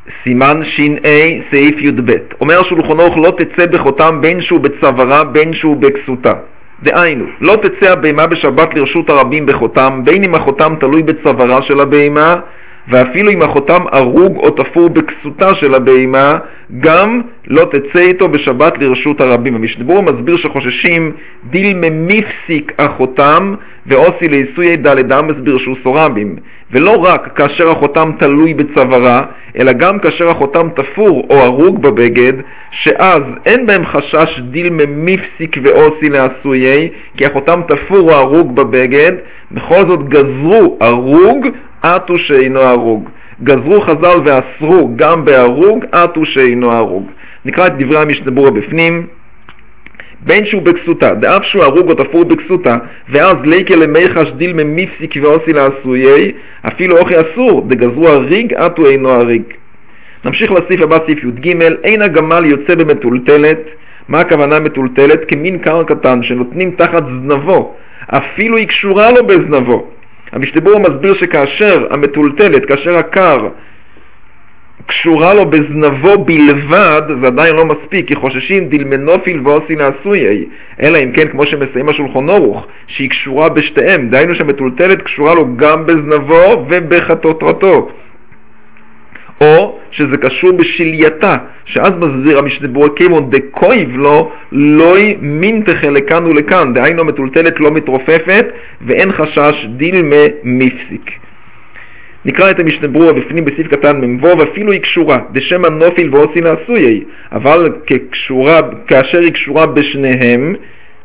סימן ש"א סעיף י"ב. אומר שולחן ערוך לא תצא בחותם בין שהוא בצווארה בין שהוא בכסותה. דהיינו, לא תצא הבהמה בשבת לרשות הרבים בחותם, בין אם החותם תלוי בצווארה של הבהמה, ואפילו אם החותם ארוג או תפור בכסותה של הבהמה, גם לא תצא איתו בשבת לרשות הרבים. המשנה ברורה מסביר שחוששים דיל ממפסיק החותם ועושי לעיסוי דלת מסביר שהוא סורבים, ולא רק כאשר החותם תלוי בצווארה, אלא גם כאשר החותם תפור או ארוג בבגד, שאז אין בהם חשש דיל ממפסיק ועושי לעשויי, כי החותם תפור או ארוג בבגד. בכל זאת גזרו ארוג עטו שאינו ארוג. גזרו חז"ל ואסרו גם בארוג עטו שאינו ארוג. נקרא את דברי המשנה ברורה בפנים. בין שהוא בכסותה, דאף שהוא ארוג או תפור בכסותה, ואז ליקה למיחש דיל ממפסיק ועושי לעשויי, אפילו אוכי אסור, דגזרו הריג עטו אינו הריג. נמשיך לסעיף הבא, סעיף י"ג. אין הגמל יוצא במטולטלת. מה הכוונה מטולטלת? כמין קר קטן שנותנים תחת זנבו, אפילו היא קשורה לו בזנבו. המשנה ברורה מסביר שכאשר המטולטלת, כאשר הקר קשורה לו בזנבו בלבד, זה עדיין לא מספיק, כי חוששים דילמנופיל ועושי לעשויי, אלא אם כן, כמו שמסיים השולחן ערוך, שהיא קשורה בשתיהם, דהיינו שהמטולטלת קשורה לו גם בזנבו ובחטוטרתו, או שזה קשור בשלייתה, שאז מסביר המשנה ברורה כיוון דקויב לו לוי מינתחה לכאן ולכאן, דהיינו המטולטלת לא מתרופפת ואין חשש דילמה מפסיק. נקרא את המשנה ברורה בפנים בסעיף קטן ממבוא, ואפילו היא קשורה דשם הנופיל ועושי לעשויי, אבל כאשר היא קשורה בשניהם,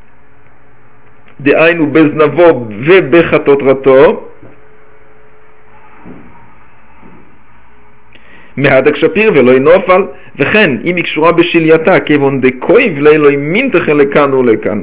דהיינו בזנבו ובחטוטרתו, מהדק שפיר ולא ינופל, וכן אם היא קשורה בשלייתה כיוון דקויב לא מינתחה לכאן ולכאן.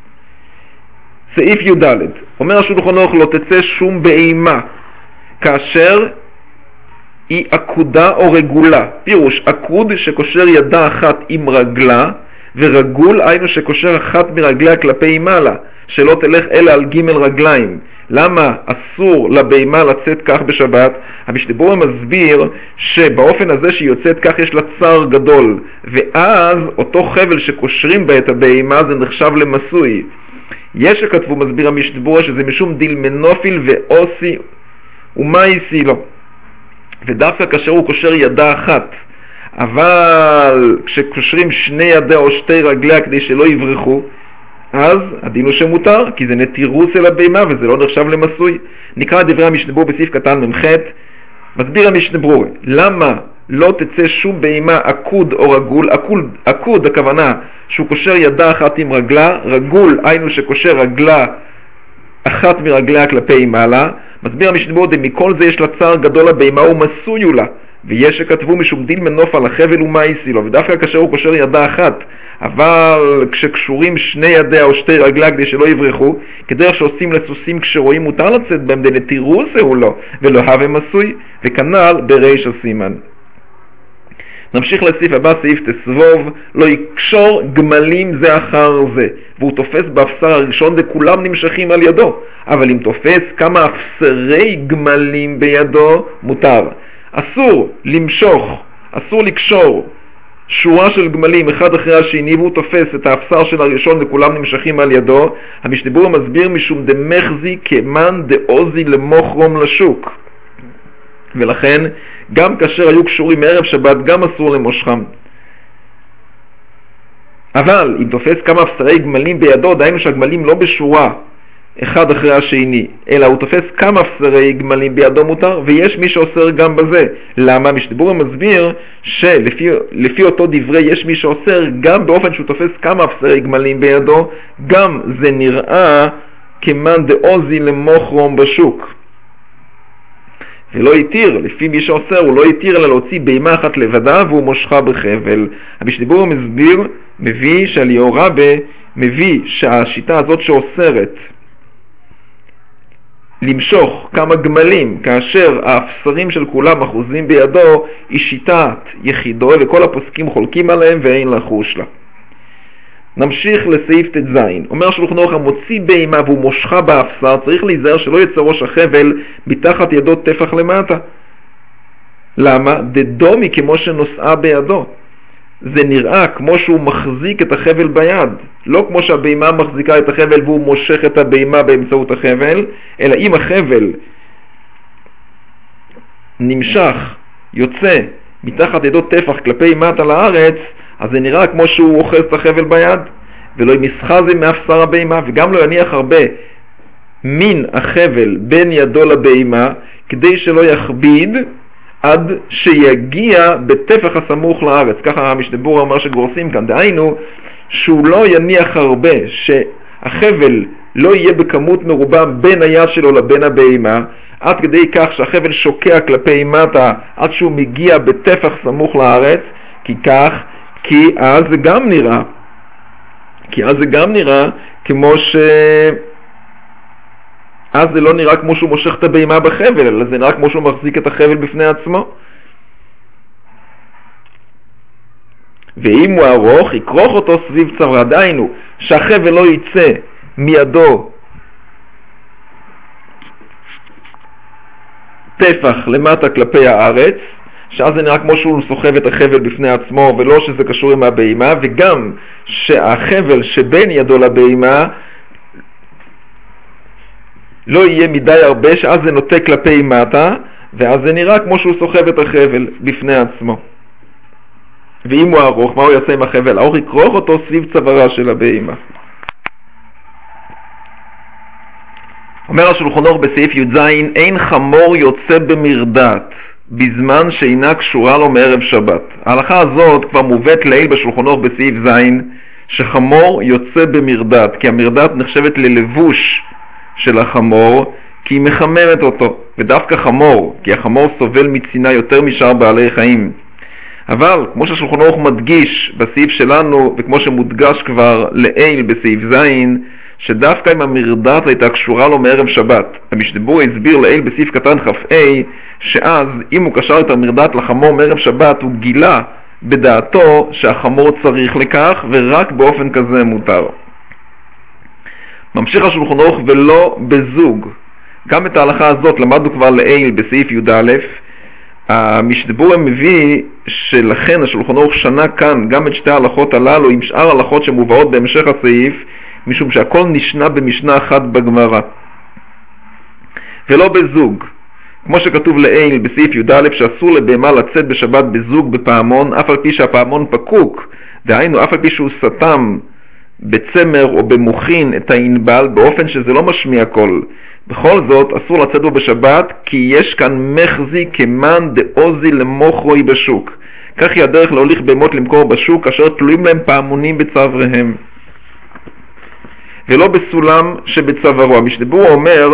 סעיף י"ד. אומר השולחן ערוך לא תצא שום בהמה כאשר היא עקודה או רגולה. פירוש עקוד שקושר ידה אחת עם רגלה, ורגול היינו שקושר אחת מרגליה כלפי מעלה, שלא תלך אלא על ג' רגליים. למה אסור לבהמה לצאת כך בשבת? המשנה ברורה מסביר שבאופן הזה שהיא יוצאת כך יש לה צער גדול, ואז אותו חבל שקושרים בה את הבהמה זה נחשב למסוי. יש שכתבו, מסביר המשנה ברורה, שזה משום דיל מנופיל ועושי ומה יסי לו, ודווקא כאשר הוא קושר ידה אחת, אבל כשקושרים שני ידיה או שתי רגליה כדי שלא יברחו, אז הדין הוא שמותר, כי זה נטירוס אל הבהמה וזה לא נחשב למסוי. נקרא דברי המשנה ברורה בסעיף קטן ממ"ח. מסביר המשנה ברורה למה לא תצא שום בהמה עקוד או רגול. עקוד הכוונה שהוא קושר ידה אחת עם רגלה, רגול היינו שקושר רגלה אחת מרגליה כלפי מעלה. מסביר המשנה ברורה מכל זה יש לה צער גדול הבהמה ומסוי לה, ויש שכתבו משום דיל מנוף על החבל ומה יסי לו, ודווקא כאשר הוא קושר ידה אחת, אבל כשקשורים שני ידיה או שתי רגליה כדי שלא יברחו, כדרך שעושים לסוסים כשרואים מותר לצאת בהם דנטירוס הוא לו ולא הווה מסוי, וכנ"ל בריש הסימן. נמשיך לסעיף הבא, סעיף תסבוב. לא יקשור גמלים זה אחר זה, והוא תופס באפסר הראשון וכולם נמשכים על ידו, אבל אם תופס כמה אפסרי גמלים בידו מותר. אסור למשוך, אסור לקשור שורה של גמלים אחד אחרי השני, והוא תופס את האפסר של הראשון וכולם נמשכים על ידו. המשנה ברורה מסביר משום דמחזי כמן דעוזי למוכרום לשוק, ולכן גם כאשר היו קשורים מערב שבת גם אסור למושכם. אבל אם תופס כמה אפסרי גמלים בידו, דהיינו שהגמלים לא בשורה אחד אחרי השני, אלא הוא תופס כמה אפסרי גמלים בידו מותר, ויש מי שאוסר גם בזה. למה? המשנה ברורה מסביר שלפי אותו דברי יש מי שאוסר גם באופן שהוא תופס כמה אפסרי גמלים בידו, גם זה נראה כמן דעוזי למוכרום בשוק. ולא יתיר, לפי מי שאוסר הוא לא יתיר אלא להוציא בהמה אחת לבדה והוא מושכה בחבל. המשנה ברורה מביא שאליהו רבה מביא שהשיטה הזאת שאוסרת למשוך כמה גמלים כאשר האפסרים של כולם אחוזים בידו היא שיטת יחידו, וכל הפוסקים חולקים עליהם ואין לחוש לה. נמשיך לסעיף ט"ז. אומר שולחן ערוך המוציא בהמה והוא מושכה באפסר צריך להיזהר שלא יצא ראש החבל מתחת ידו טפח למטה. למה? דדומי כמו שנושאה בידו. זה נראה כמו שהוא מחזיק את החבל ביד, לא כמו שהבהמה מחזיקה את החבל והוא מושך את הבהמה באמצעות החבל, אלא אם החבל נמשך, יוצא מתחת ידו טפח כלפי מטה לארץ, אז זה נראה כמו שהוא אוחז את החבל ביד, ולא ימסחה זה מאפסר הבהמה, וגם לא יניח הרבה מן החבל בין ידו לבהמה, כדי שלא יכביד עד שיגיע בטפח הסמוך לארץ. ככה המשנה ברורה אומר שגורסים כאן, דהיינו שהוא לא יניח הרבה, שהחבל לא יהיה בכמות מרובה בין היד שלו לבין הבהמה, עד כדי כך שהחבל שוקע כלפי מטה עד שהוא מגיע בטפח סמוך לארץ, כי אז זה גם נראה כמו אז זה לא נראה כמו שהוא מושך את הבהמה בחבל, אלא זה נראה כמו שהוא מחזיק את החבל בפני עצמו. ואם הוא ארוך, יקרוך אותו סביב צווארו, דהיינו שהחבל לא יצא מידו טפח למטה כלפי הארץ, שאז זה נראה כמו שהוא סוחב את החבל בפני עצמו ולא שזה קשור עם הבהמה, וגם שהחבל שבין ידו לבהמה לא יהיה מדי הרבה, שאז זה נוטה כלפי מטה, ואז זה נראה כמו שהוא סוחב את החבל בפני עצמו. ואם הוא ארוך, מה הוא יעשה עם החבל? הארוך יקרוך אותו סביב צווארה של הבהמה. אומר השולחן אורך בסעיף י"ז, אין חמור יוצא במרדת בזמן שאינה קשורה לו מערב שבת. ההלכה הזאת כבר מובאת לעיל בשולחן אורך בסעיף ז', שחמור יוצא במרדת, כי המרדת נחשבת ללבוש של החמור, כי היא מחממת אותו, ודווקא חמור, כי החמור סובל מצינה יותר משאר בעלי חיים. אבל כמו שהשולחן אורך מדגיש בסעיף שלנו, וכמו שמודגש כבר לעיל בסעיף ז', שדווקא אם המרדת הייתה קשורה לו מערב שבת, המשנה ברורה הסביר לעיל בסעיף קטן כ"ה, שאז אם הוא קשר את המרדת לחמור מערב שבת, הוא גילה בדעתו שהחמור צריך לכך, ורק באופן כזה מותר. ממשיך השולחן אורך ולא בזוג. גם את ההלכה הזאת למדנו כבר לעיל בסעיף י"א. המשנה ברורה מביא שלכן השולחן אורך שנה כאן גם את שתי ההלכות הללו עם שאר ההלכות שמובאות בהמשך הסעיף, משום שהכל נשנה במשנה אחת בגמרא. ולא בזוג, כמו שכתוב לעיל בסעיף י"א, שאסור לבהמה לצאת בשבת בזוג בפעמון, אף על פי שהפעמון פקוק, דהיינו אף על פי שהוא סתם בצמר או במוכין את הענבל באופן שזה לא משמיע קול. בכל זאת אסור לצאת בו בשבת, כי יש כאן מחזי כמן דאוזי למוכרוי בשוק. כך היא הדרך להוליך בהמות למכור בשוק, אשר תלויים להם פעמונים בצוואריהם. ולא בסולם שבצווארו. המשנה ברורה אומר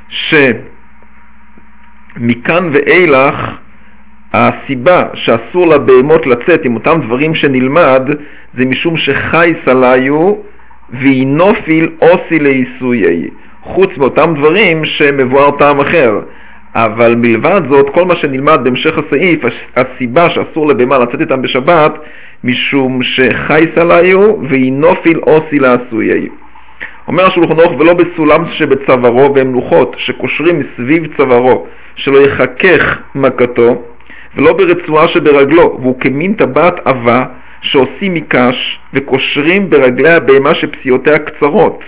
שמכאן ואילך הסיבה שאסור לבהמות לצאת עם אותם דברים שנלמד, זה משום שחי סליו וינופיל אוסי לעיסויי, חוץ מאותם דברים שמבואר טעם אחר. אבל מלבד זאת, כל מה שנלמד בהמשך הסעיף, הסיבה שאסור לבהמה לצאת איתם בשבת, משום שחי סליו וינופיל אוסי לעיסויי. אומר השולחן אורך ולא בסולם שבצווארו, והם לוחות שקושרים מסביב צווארו שלא יחכך מכתו, ולא ברצועה שברגלו, והוא כמין טבעת עבה שעושים מקש וקושרים ברגלי הבהמה שפסיעותיה קצרות.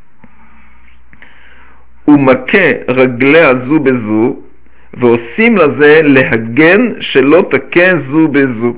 הוא מכה רגליה זו בזו, ועושים לזה להגן שלא תכה זו בזו.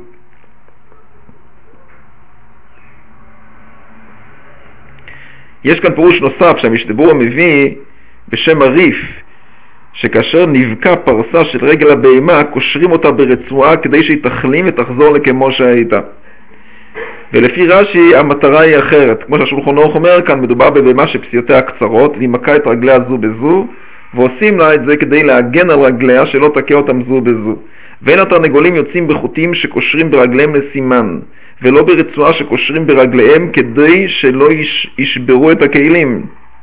יש כאן פירוש נוסף שהמשנה ברורה מביא בשם הריף, שכאשר נבקע פרסה של רגל הבהמה, קושרים אותה ברצועה כדי שהיא תחלים ותחזור לכמו שהייתה. ולפי רש"י המטרה היא אחרת. כמו שהשולחן אורך אומר כאן, מדובר בבהמה שפסיעותיה קצרות, והיא מכה את רגליה זו בזו, ועושים לה את זה כדי להגן על רגליה שלא תכה אותם זו בזו. ואין התרנגולים יוצאים בחוטים שקושרים ברגליהם לסימן, ולא ברצועה שקושרים ברגליהם כדי שלא ישברו את הכלים.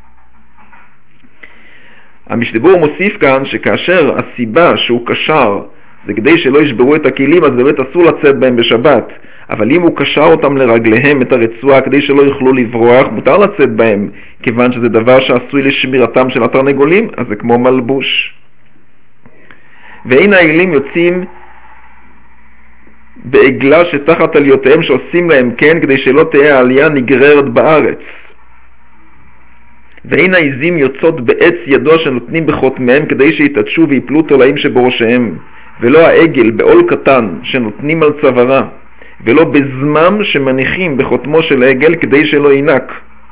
המשנה ברורה מוסיף כאן שכאשר הסיבה שהוא קשר זה כדי שלא ישברו את הכלים, אז באמת אסור לצאת בהם בשבת. אבל אם הוא קשר אותם לרגליהם את הרצועה כדי שלא יוכלו לברוח, מותר לצאת בהם, כיוון שזה דבר שעשוי לשמירתם של התרנגולים, אז זה כמו מלבוש. ואין האלים יוצאים בעגלה שתחת עליותיהם שעושים להם כן, כדי שלא תהיה העלייה נגררת בארץ. ואין העזים יוצאות בעץ ידוע שנותנים בחותמיהם, כדי שיתעדשו ויפלו תולעים שבראשיהם, ולא העגל בעול קטן שנותנים על צווארה, ולא בזמם שמניחים בחותמו של העגל, כדי שלא ינק.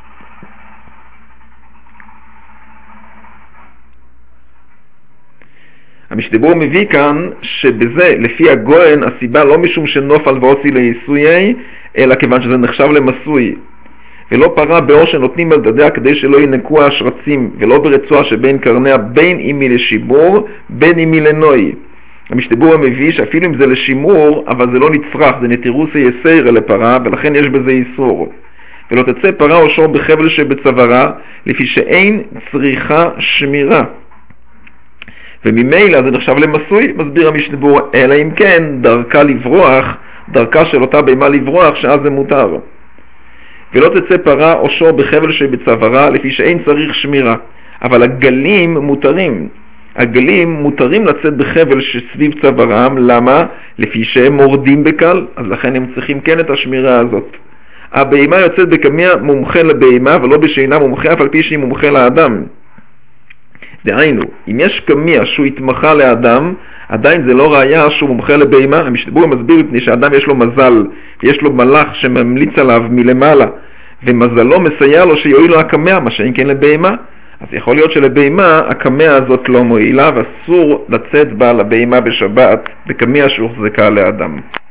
המשתבר מביא כאן שבזה, לפי הגויין, הסיבה לא משום שנופל ועושי לייסויי, אלא כיוון שזה נחשב למסוי. ולא פרה באור שנותנים על דדיה כדי שלא ינקו השרצים, ולא ברצועה שבין קרניה, בין אימי לשיבור, בין אימי לנוי. המשתבר מביא שאפילו אם זה לשימור, אבל זה לא נצרך, זה נתירוסי יסיירה לפרה, ולכן יש בזה איסור. ולא תצא פרה או שור בחבל שבצווארה, לפי שאין צריכה שמירה. וממילא זה נחשב למסוי, מסביר המשתבר, אלא אם כן דרכה לברוח, דרכה של אותה בהמה לברוח, שאז זה מותר. ולא תצא פרה או שור בחבל שבצווארה, לפי שאין צריך שמירה. אבל הגלים מותרים. הגלים מותרים לצאת בחבל שסביב צווארם, למה? לפי שהם מורדים בקל, אז לכן הם צריכים כן את השמירה הזאת. הבהמה יוצאת בקמיה מומחה לבהמה, ולא בשינה מומחה, אף על פי שהיא מומחה לאדם. דהיינו, אם יש קמיה שהוא התמחה לאדם, עדיין זה לא ראיה שהוא מומחה לבהמה. המשתבר מסביר מפני שאדם יש לו מזל, יש לו מלאך שממליץ עליו מלמעלה, ומזלו מסייע לו שיועיל לו הקמיה, מה שאין כן לבהמה. אז יכול להיות שלבהמה הקמיה הזאת לא מועילה, ואסור לצאת בה לבהמה בשבת בקמיה שהוחזקה לאדם.